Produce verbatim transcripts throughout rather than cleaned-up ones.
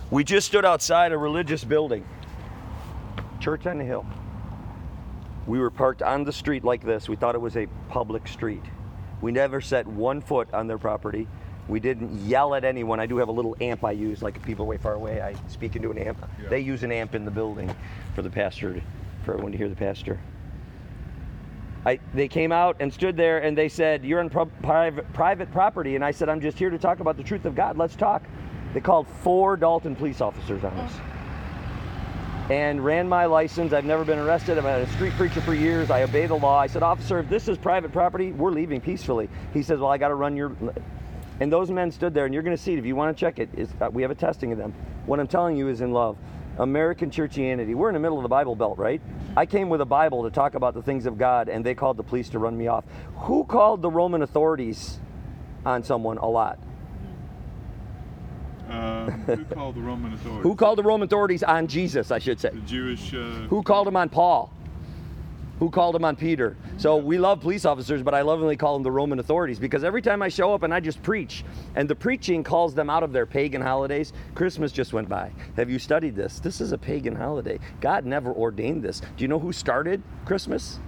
We just stood outside a religious building. Church on the Hill. We were parked on the street like this. We thought it was a public street. We never set one foot on their property. We didn't yell at anyone. I do have a little amp I use, like if people are way far away, I speak into an amp. Yeah. They use an amp in the building for the pastor, for everyone to hear the pastor. I, they came out and stood there and they said, you're on pro- private, private property. And I said, I'm just here to talk about the truth of God. Let's talk. They called four Dalton police officers on us and ran my license. I've never been arrested. I've been a street preacher for years. I obey the law. I said, officer, if this is private property, we're leaving peacefully. He says, well, I got to run your... And those men stood there, and you're going to see it if you want to check it. It's, uh, we have a testing of them. What I'm telling you is in love. American churchianity. We're in the middle of the Bible Belt, right? I came with a Bible to talk about the things of God, and they called the police to run me off. Who called the Roman authorities on someone a lot? Uh, who called the Roman authorities? Who called the Roman authorities on Jesus, I should say? The Jewish... Uh... Who called them on Paul? Who called them on Peter? So we love police officers, but I lovingly call them the Roman authorities, because every time I show up and I just preach, and the preaching calls them out of their pagan holidays. Christmas just went by. Have you studied this? This is a pagan holiday. God never ordained this. Do you know who started Christmas?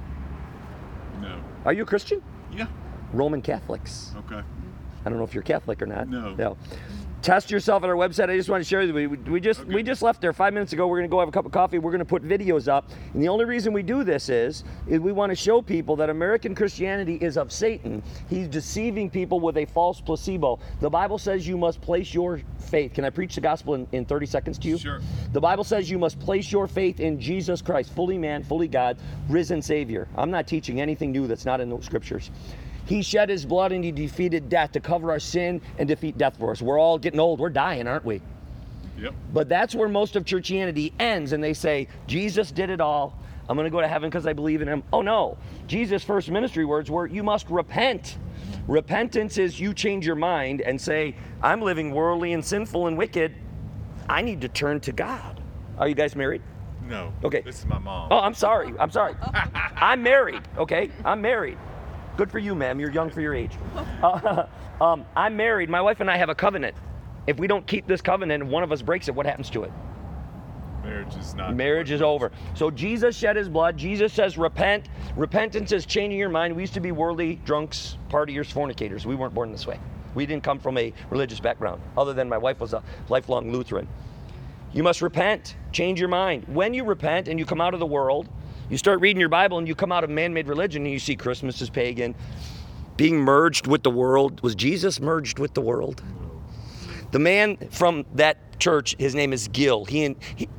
No. Are you a Christian? Yeah. Roman Catholics. Okay. I don't know if you're Catholic or not. No. No. Test yourself at our website. I just want to share with you. We, we just okay. we just left there five minutes ago. We're going to go have a cup of coffee. We're going to put videos up. And the only reason we do this is, is we want to show people that American Christianity is of Satan. He's deceiving people with a false placebo. The Bible says you must place your faith. Can I preach the gospel in, in thirty seconds to you? Sure. The Bible says you must place your faith in Jesus Christ, fully man, fully God, risen Savior. I'm not teaching anything new that's not in the scriptures. He shed his blood and he defeated death to cover our sin and defeat death for us. We're all getting old. We're dying, aren't we? Yep. But that's where most of churchianity ends, and they say, Jesus did it all. I'm going to go to heaven because I believe in him. Oh, no. Jesus' first ministry words were, you must repent. Repentance is you change your mind and say, I'm living worldly and sinful and wicked. I need to turn to God. Are you guys married? No. Okay. This is my mom. Oh, I'm sorry. I'm sorry. I'm married, okay? I'm married. Good for you, ma'am. You're young for your age. Uh, um, I'm married. My wife and I have a covenant. If we don't keep this covenant and one of us breaks it, what happens to it? Marriage is not. Marriage is over. So Jesus shed his blood. Jesus says repent. Repentance is changing your mind. We used to be worldly, drunks, partiers, fornicators. We weren't born this way. We didn't come from a religious background, other than my wife was a lifelong Lutheran. You must repent. Change your mind. When you repent and you come out of the world, you start reading your Bible and you come out of man-made religion and you see Christmas is pagan. Being merged with the world. Was Jesus merged with the world? The man from that church, his name is Gil. He, he,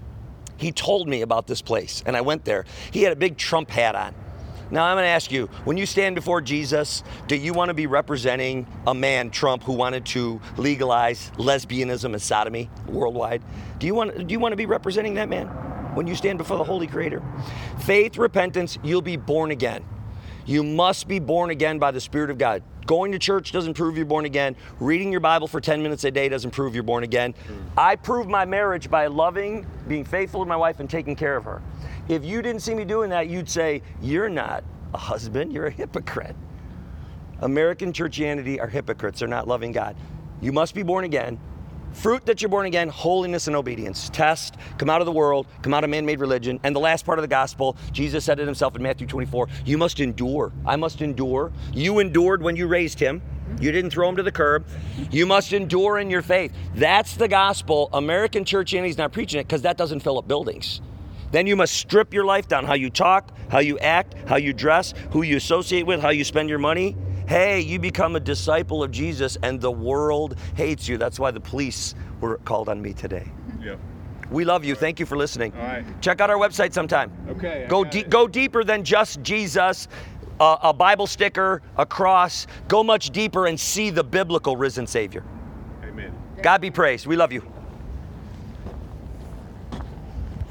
he told me about this place and I went there. He had a big Trump hat on. Now I'm going to ask you, when you stand before Jesus, do you want to be representing a man, Trump, who wanted to legalize lesbianism and sodomy worldwide? Do you want, do you want to be representing that man? When you stand before the Holy Creator. Faith, repentance, you'll be born again. You must be born again by the Spirit of God. Going to church doesn't prove you're born again. Reading your Bible for ten minutes a day doesn't prove you're born again. I proved my marriage by loving, being faithful to my wife, and taking care of her. If you didn't see me doing that, you'd say, you're not a husband, you're a hypocrite. American churchianity are hypocrites. They're not loving God. You must be born again. Fruit that you're born again, holiness and obedience. Test, come out of the world, come out of man-made religion. And the last part of the gospel, Jesus said it himself in Matthew twenty-four, you must endure. I must endure. You endured when you raised him. You didn't throw him to the curb. You must endure in your faith. That's the gospel. American churchianity is not preaching it because that doesn't fill up buildings. Then you must strip your life down. How you talk, how you act, how you dress, who you associate with, how you spend your money. Hey, you become a disciple of Jesus and the world hates you. That's why the police were called on me today. Yep. We love you. Thank you for listening. All right. Check out our website sometime. Okay. Go de- go deeper than just Jesus, uh, a Bible sticker, a cross. Go much deeper and see the biblical risen Savior. Amen. God be praised. We love you.